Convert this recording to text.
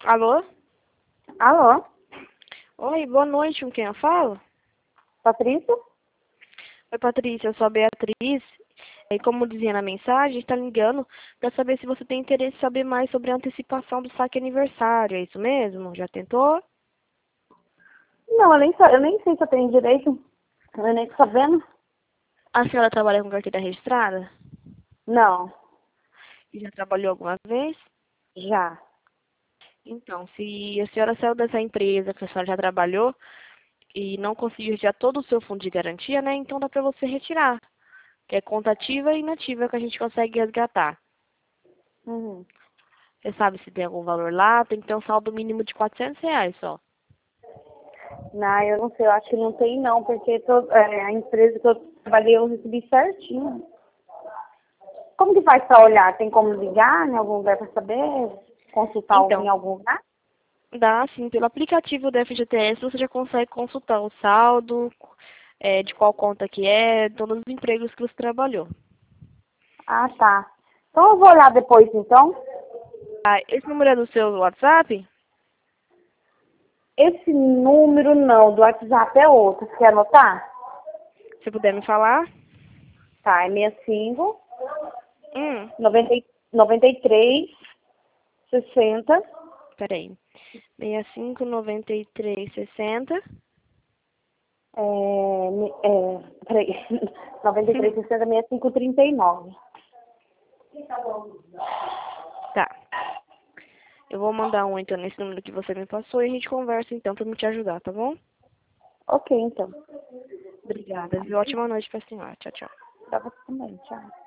Alô? Alô, Oi, boa noite, com quem eu falo? Patrícia? Oi, Patrícia, eu sou a Beatriz. E como dizia na mensagem, está ligando para saber se você tem interesse em saber mais sobre a antecipação do saque aniversário. É isso mesmo? Já tentou? Não, eu nem sei se eu tenho direito. Eu nem tô sabendo. A senhora trabalha com carteira registrada? Não, E já trabalhou alguma vez? já. Então, se a senhora saiu dessa empresa que a senhora já trabalhou e não conseguiu retirar todo o seu fundo de garantia, né? Então dá para você retirar. Que é conta ativa e inativa que a gente consegue resgatar. Uhum. Você sabe se tem algum valor lá? Tem que ter um saldo mínimo de R$ 400 só. Não, eu não sei, eu acho que não tem não, porque a empresa que eu trabalhei eu recebi certinho. Como que faz pra olhar? Tem como ligar em algum lugar pra saber? Consultar em Então, algum lugar? dá sim, pelo aplicativo do FGTS você já consegue consultar o saldo, de qual conta que é, todos os empregos que você trabalhou. Ah, tá. Então eu vou olhar depois então. Ah, esse número é do seu WhatsApp? Esse número não, do WhatsApp é outro. Você quer anotar? Se puder me falar. Tá, é 65 Hum, 93 60. peraí. 659360. Peraí, 93, 60, 65, 39. Tá. Eu vou mandar um então nesse número que você me passou e a gente conversa então pra me te ajudar, tá bom? Ok, então. Obrigada, viu? Ótima noite pra senhora. Tchau, tchau. Pra você também, tchau.